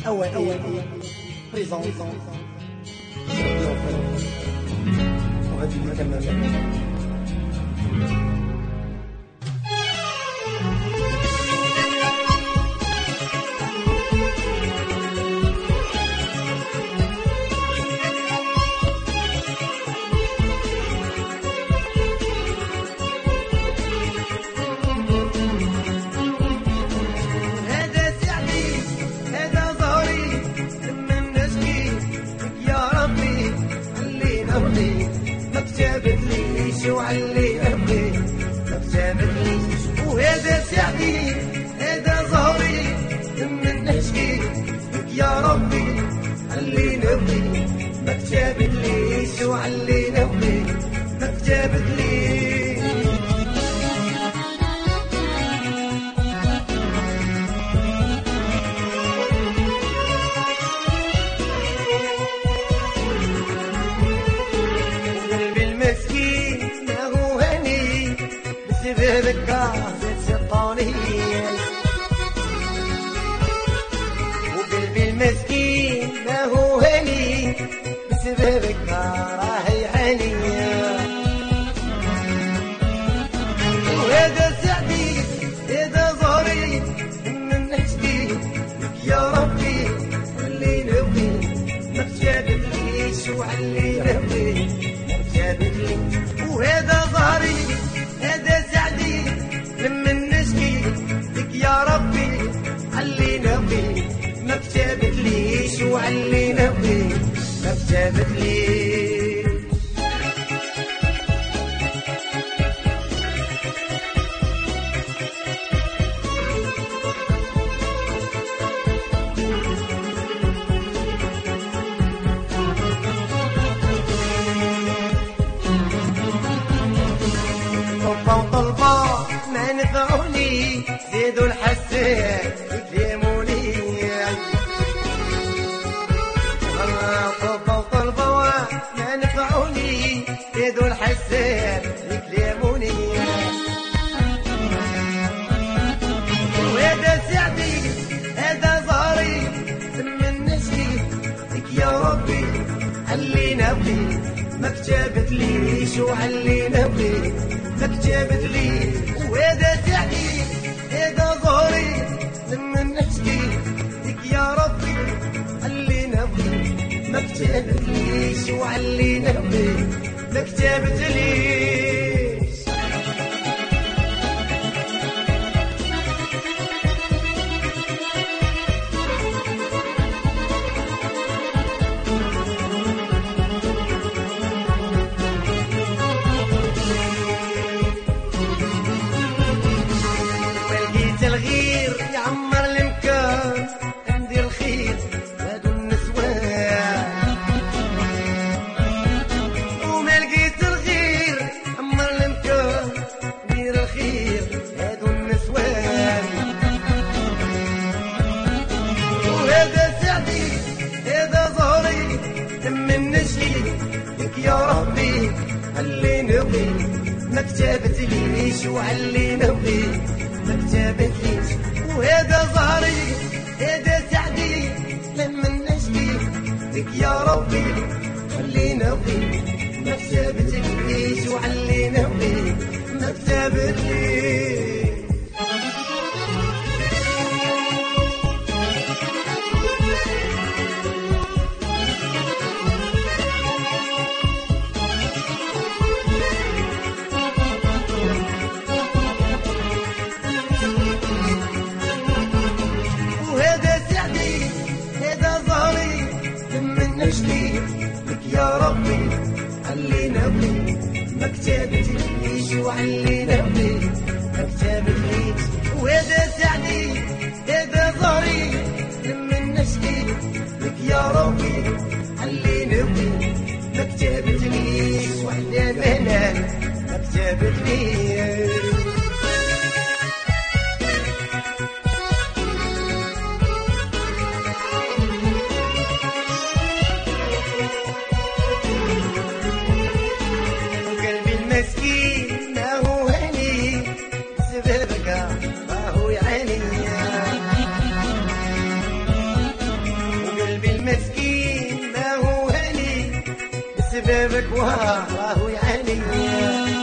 أوائل بريزون وهذه كمان وعلي أبغي ما كتبتليش وهذا سعدي هذا ظهري من نشكي لك يا ربي علي نبغي ما كتبتليش وعلي نبغي ما كتبتليش وقلبي المسكين ما هو هني بسببك راهي حنية وهذا سعدي هذا ظهري من نشتي لك يا ربي اللي نبغي ما كتبتليش وعلي نبغي ما كتبتليش وهذا ظهري هذا سعدي لما نشكي لك يا ربي علي نبغي ما كتبتليش وعلي نبغي ما كتبتليش ما نفعوني زيدوا الحسان يكلموني طلبوا وطلبوا ما نفعوني زيدوا الحسان يكلموني وهذا سعدي هذا ظهري من نشكي لك يا ربي علي نبغي ما كتبتليش وعلي نبغي ما كتبتليش وهذا سعدي هذا ظهري لما نشكي لك يا ربي علي نبغي ما كتبتليش وعلي نبغي ما كتبتليش الغير يعمر المكان ندير الخير هادو النسوان وما لقيت الغير يعمر المكان ندير الخير هادو النسوان وهذا سعدي هذا ظهري من نشكي لك يا ربي علي نبغي ما كتبتليش وعلي نبغي ما كتبتليش وهذا ظهري هذا سعدي لما نشكي لك يا ربي خلي نبغي ما كتبتليش وعلي نبغي ما كتبتليش نشكي لك يا ربي علي نبغي ما كتبتليش وعلي نبغي ما كتبتليش وهذا سعدي هذا ظهري لما نشكي لك يا ربي علي نبغي ما كتبتليش وعلى بنان ما كتبتليش مسكين ما هو كتابك واه راهو يعاني